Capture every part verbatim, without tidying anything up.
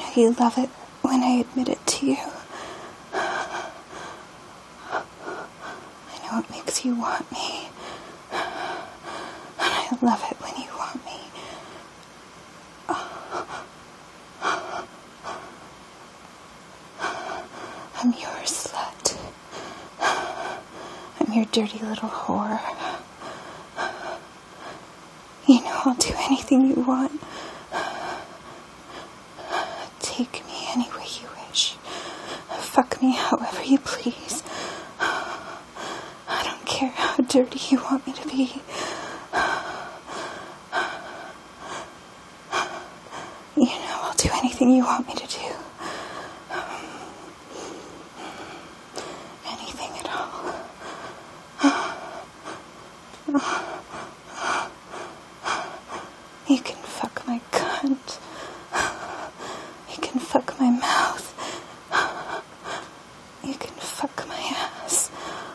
know you love it when I admit it to you. I know it makes you want me. And I love it when you want me. I'm your slut. I'm your dirty little whore. You know I'll do anything you want. Take me any way you wish. Fuck me however you please. I don't care how dirty you want me to be. You know I'll do anything you want me to do. Anything at all. You can fuck my cunt. You can fuck my mouth. You can fuck my ass.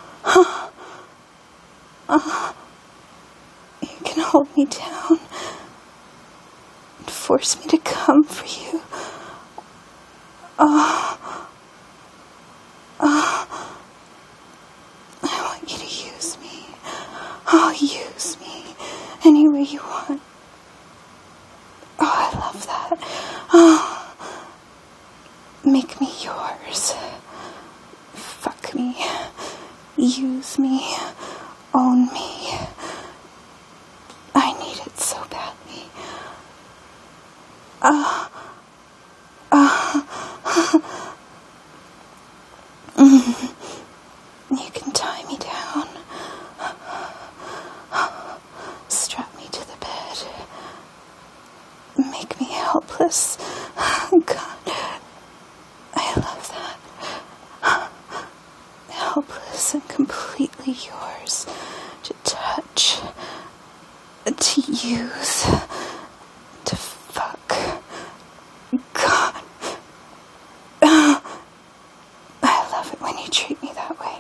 You can hold me down and force me to come for you. Oh. Oh. I want you to use me. Oh, use me any way you want. Oh, I love that. Oh, make me yours. Fuck me. Use me. Own me. I need it so badly. Ah. Uh, ah. Uh, mm. You can tie me down. Strap me to the bed. Make me helpless. God, I love that. Helpless and completely yours. To touch. To use. To fuck. God. I love it when you treat me that way.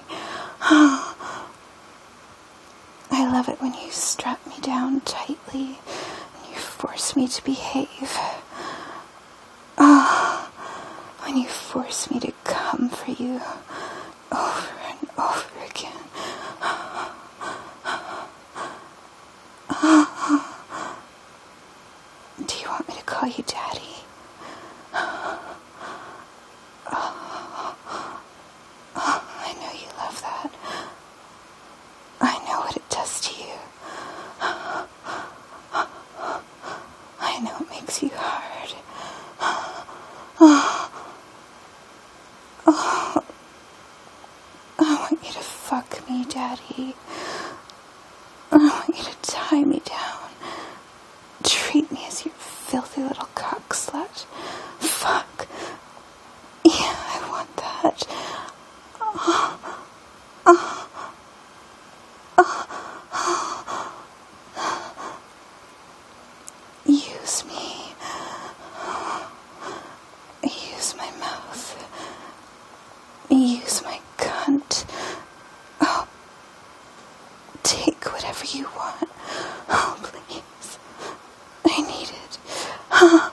I love it when you strap me down tightly and you force me to behave. Oh, when you force me to come for you over and over again. Do you want me to call you Daddy? I know you love that. I know what it does to you. I know it makes you hard. Oh. Oh. I want you to fuck me, Daddy. I want you to tie me down. Treat me as your filthy little cock slut. Fuck. Yeah, I want that. Oh. Oh. Oh. Use me. Use my mouth. Use my cunt. Oh. Take whatever you want. Oh, please. I need it. Oh.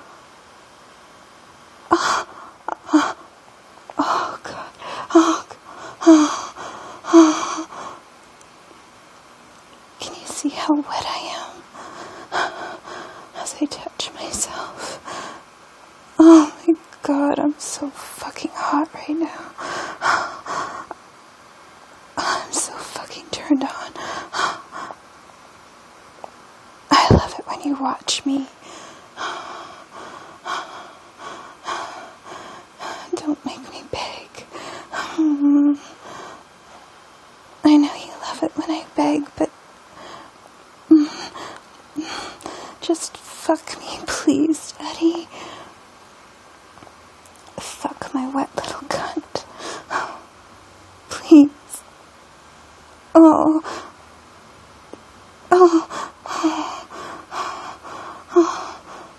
Oh. Oh. Oh, God. Oh, God. Oh. Oh. Can you see how wet I am as I touch myself? Oh my God, I'm so fucking hot right now. I'm so fucking turned on. I love it when you watch me. Don't make me beg. I know you love it when I beg, but just fuck me, please, Daddy. Fuck my wet little cunt. Please. Oh. Oh. Oh. Oh.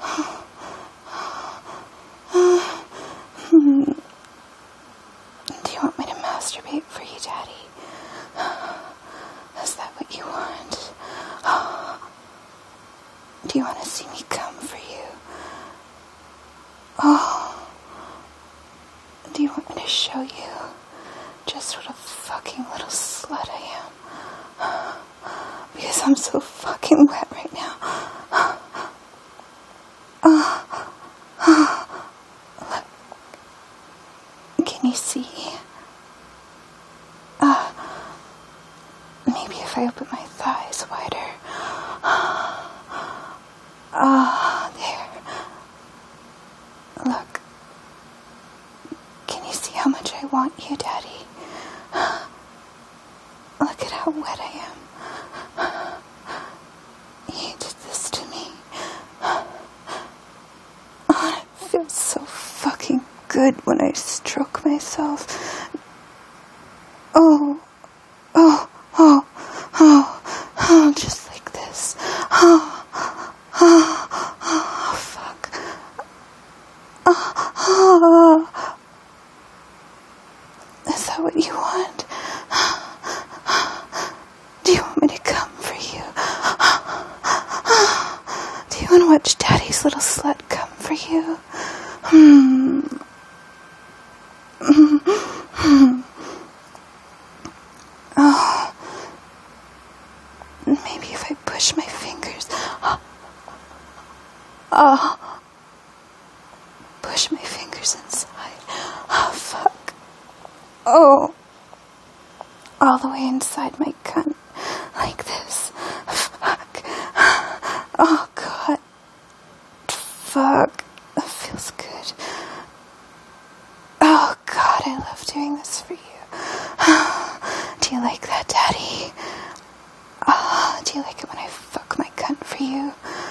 Hmm. Do you want me to masturbate for you, Daddy? Is that what you want? Do you want to see me come for you? Oh. to show you just what a fucking little slut I am. Because I'm so fucking wet right now. Look. Can you see? Uh, maybe if I open my thighs wider. Ah, uh, there. Look. Can you see how much I want you, Daddy? Look at how wet I am. You did this to me. Oh, it feels so fucking good when I stroke myself. Oh, oh, oh, oh, oh, just like this. Oh, oh, oh, fuck. Oh, oh. Is that what you want? Do you want me to come for you? Do you want to watch Daddy's little slut come for you? Hmm. Oh. Maybe if I push my fingers. Oh. Push my fingers inside. Oh, fuck. Oh. All the way inside my cunt. Like this. Fuck. Oh, God. Fuck. That feels good. Oh, God, I love doing this for you. Do you like that, Daddy? Oh, do you like it when I fuck my cunt for you?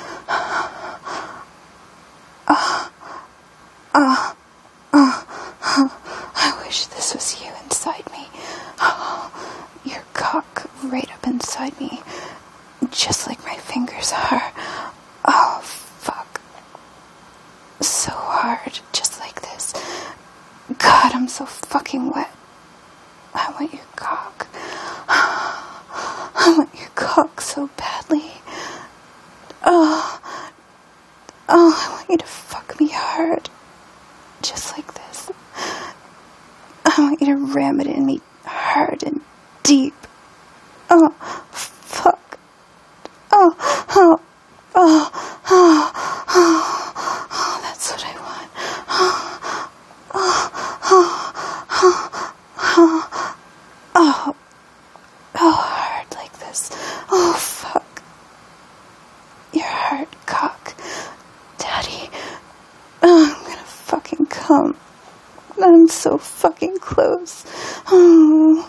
Oh. Oh. Oh. I wish this was you inside me. Oh, your cock right up inside me, just like my fingers are. Oh, fuck. So hard, just like this. God, I'm so fucking wet. I want your cock. I want your cock so badly. Oh, oh, I want you to fuck me hard, just like this. I want you to ram it in me hard and deep. Oh, fuck. Oh, oh, oh, oh, oh, oh, that's what I want. Oh, oh, oh, oh, oh, oh, oh, hard like this. Oh, fuck. Your hard cock. Daddy, oh, I'm gonna fucking come. I'm so fucking close. Oh.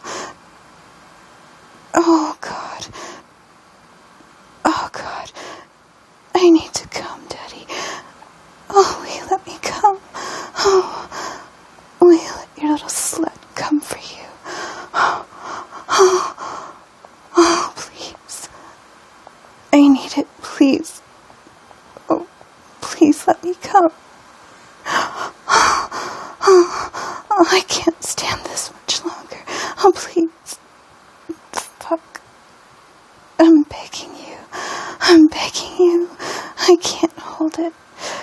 Oh, God. Oh, God. I need to come, Daddy. Oh, will you let me come? Oh, will you let your little slut come for you? Oh, oh, oh, please. I need it, please. Oh, please let me come. Oh, I can't stand this much longer. Oh, please. Fuck. I'm begging you. I'm begging you. I can't hold it.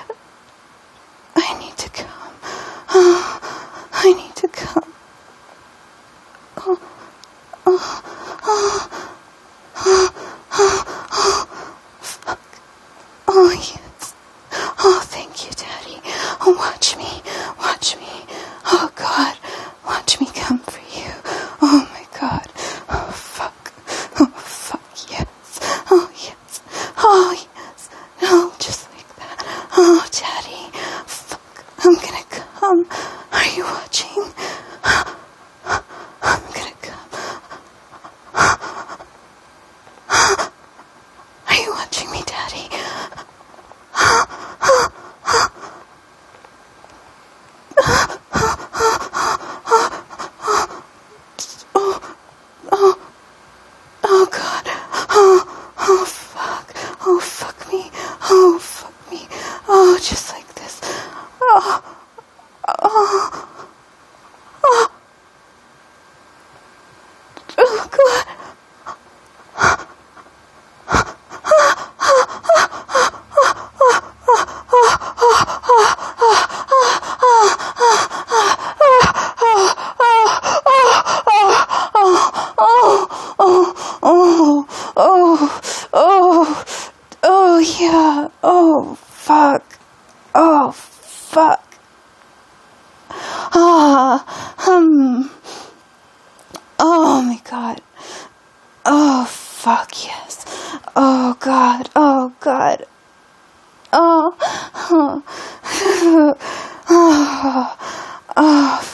I need to come. Oh, I need to come. Oh, oh, oh, oh, oh, oh, fuck. Oh, yes. Oh, thank you, Daddy. Oh, watch me. Watch me. Oh, God. Watch me come for you. Oh, my God. Oh, fuck. Oh, fuck, yes. Oh, yes. Oh, yes. No, just like that. Oh, Daddy. Fuck. I'm gonna come. Are you watching? I'm gonna come. Are you watching me, Daddy? Oh, fuck. Ah, um. Oh my god. Oh, fuck yes. Oh god. Oh god. Oh. Oh. Oh. Oh.